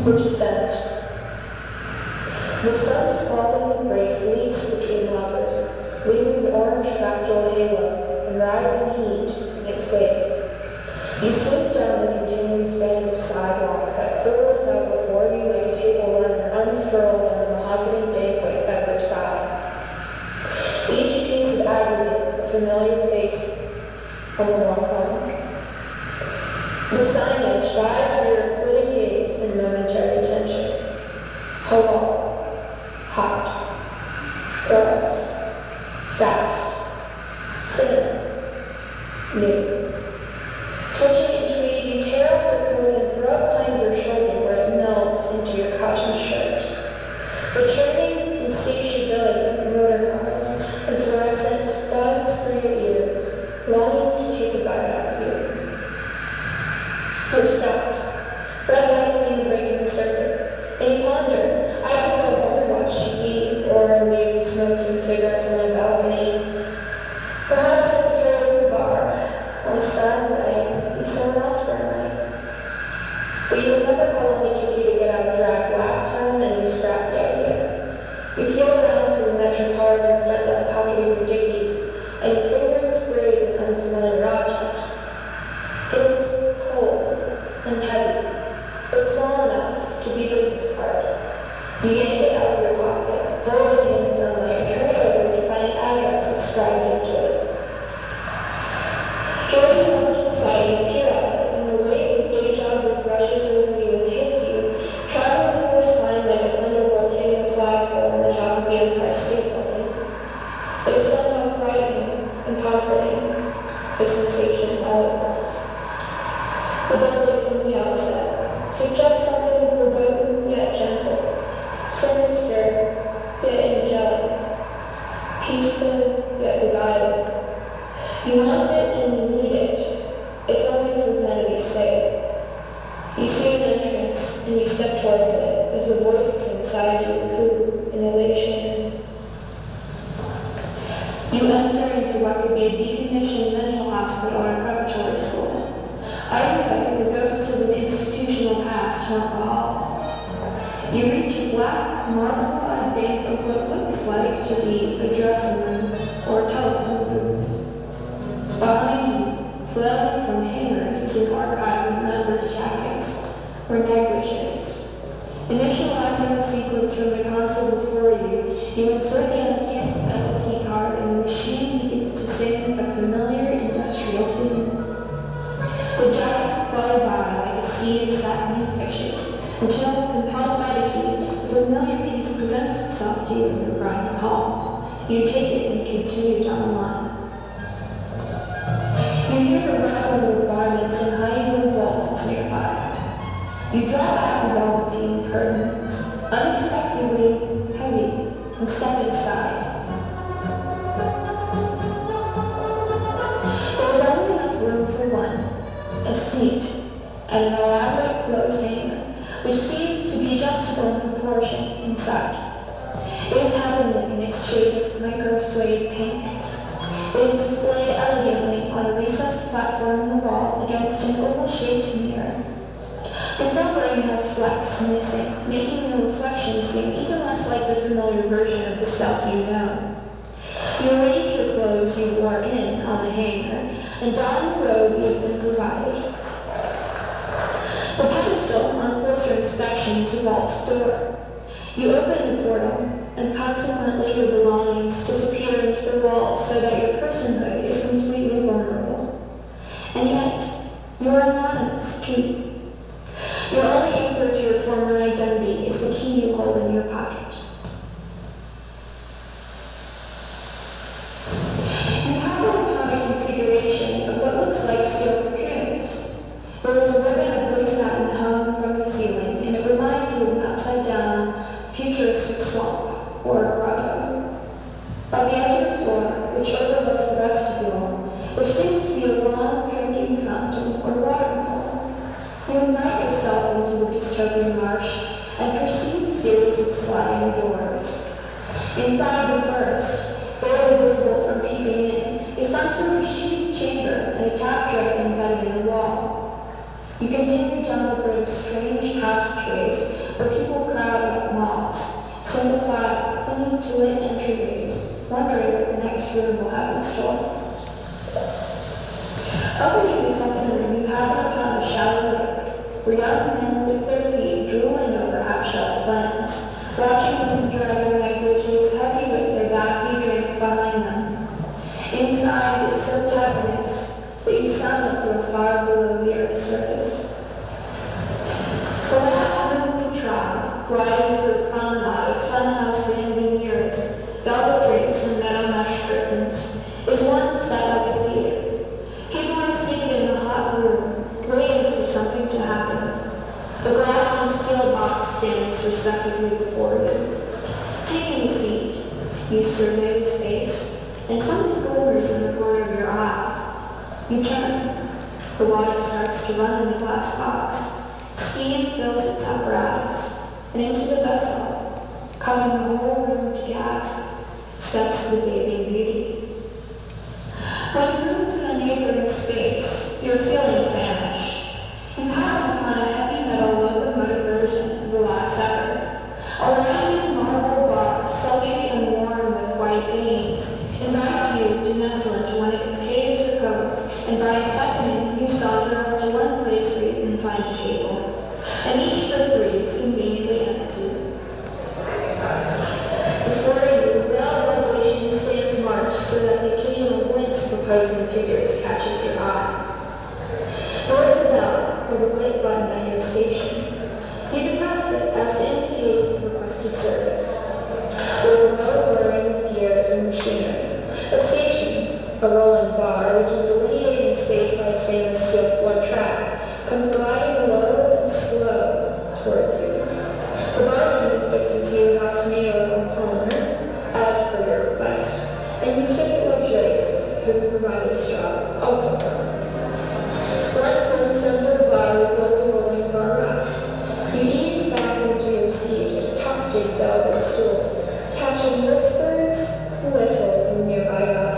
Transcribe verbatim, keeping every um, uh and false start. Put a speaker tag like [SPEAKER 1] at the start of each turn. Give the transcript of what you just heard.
[SPEAKER 1] The descent. The sun's falling embrace leaps between lovers, leaving an orange fractal halo and rising heat in its wake. You slip down the continuous band of sidewalk that curls out before you like a table runner unfurled on a mahogany banquet at Versailles. Each piece of aggregate a familiar face on the walk home. The signage vies for your flitting gaze and momentary tension. Hello, hot, girls, fast, cinema, new. Twitching into it, you tear off the coat and throw it behind your shoulder where it melts into your cotton shirt. The churning insatiability of motor cars and fluorescence bugs through your ears, longing to take a bite out of you. First stopped. Red lights mean breaking the circuit. And you ponder, I could go home and watch T V, or maybe smoke some cigarettes on my balcony. Perhaps at the karaoke bar, on a starry night, be someone else for a night. But you remember how long it took you to get out of drag last time, and you scrap the idea. You feel around for the Metro card in the front left pocket of your dickies, and your fingers graze an unfamiliar object. It is cold and heavy, but small enough to be a business card. You yank it out of your pocket, hold it in the sunlight, and turn it over to find an address inscribed into it. Driving over to the side, you peer at it, and a wave of deja vu rushes over you and hits you, traveling in your spine like a thunderbolt hitting a flagpole on the top of the Empire State Building. It is somehow frightening and comforting, the sensation all at once. The building from the outset suggests something verboten yet gentle, sinister yet angelic, peaceful yet beguiling. You want it and you need it, if only for humanity's sake. You see an entrance and you step towards it as the voices inside you coo in elation. You enter into what could be a decommissioned mental hospital or preparatory school. Either way, the ghosts of an institutional past haunt the halls. You reach a black, marble-clad bank of what looks like to be a dressing room or telephone booths. Behind you, flailing from hangers, is an archive of members' jackets or negligees. Initializing the sequence from the console before you, you insert the uncanny metal key card and the machine begins to sing a familiar industrial tune. The jackets flutter by like a sea of satiny fishes, until, compelled by the key, a familiar piece presents itself to you in the grinding hall. You take it and continue down the line. You hear the rustling of garments and high-heeled waltzes nearby. You draw back the velveteen curtains, unexpectedly heavy, and step inside. There's only enough room for one, a seat, and an elaborate clothes hanger, which seems to be adjustable in proportion inside. It is heavenly in its shade of micro-suede pink. It is displayed elegantly on a recessed platform in the wall against an oval-shaped mirror. The silvering has flecks missing, making the reflection seem even less like the familiar version of the self you know. You arrange your clothes you wore in on the hanger, and don the robe you have been provided. The pedestal, on closer inspection, is a vault door. You open the portal, and consequently your belongings disappear into the walls so that your personhood is completely vulnerable. And yet, you are anonymous, too. Your only anchor to your former identity is the key you hold in your pocket. You happen upon a configuration of what looks like steel cocoons. There is a ribbon of blue satin hung from the ceiling, and it reminds you of an upside-down, futuristic swamp or a grotto. By the edge of the floor, which overlooks the vestibule, there seems to be a long drinking fountain or water hole. You immerse yourself into the dystopian marsh and perceive a series of sliding doors. Inside the first, barely visible from peeping in, is some sort of sheathed chamber and a tap drip embedded in the wall. You continue down a grid of strange passageways where people crowd like moths, single files clinging to lit entryways, wondering what the next room will have in store. Opening the second room, you happen upon a shallow lake, where young men dip their feet drooling over half-shelled lambs, watching women dry their languages heavy with their bathy drink behind them. Inside is so cavernous that you sound like you are far below the earth's surface. The last room we try, gliding through a promenade of funhouse vanity mirrors, velvet drapes, and metal mesh curtains, is one set like a theater. People are seated in a hot room, waiting for something to happen. The glass and steel box stands respectively before you. Taking a seat, you survey the space, and something glimmers in the corner of your eye. You turn. The water starts to run in the glass box. Steam fills its apparatus, and into the vessel, causing the whole room to gasp, steps the bathing beauty. When you move to the neighboring space, your feeling vanished. You happen upon a heavy metal locomotive version of the Last Supper. A winding marble bar, sultry and warm with white beams, invites you to nestle into one of its caves or coves, and by its beckoning, you saunter up to one place where you can find a table. And each for three is conveniently empty. Before you, railroad relation stands march so that the occasional glimpse of opposing figures catches your eye. There is a bell with a white button on your station. You depress it as to indicate requested service. With a low whirring of gears and machinery, a station, a rolling bar which is delineated in space by a stainless steel floor track, comes gliding low and slow towards you. The bartender fixes you house-mayo and Palmer, as per your request, and you sip it luxuriously through the provided straw, also Palmer. One room center of the bar reveals a rolling bar rack. You ease back into your seat at a tufted velvet stool, catching whispers and whistles in nearby gossip.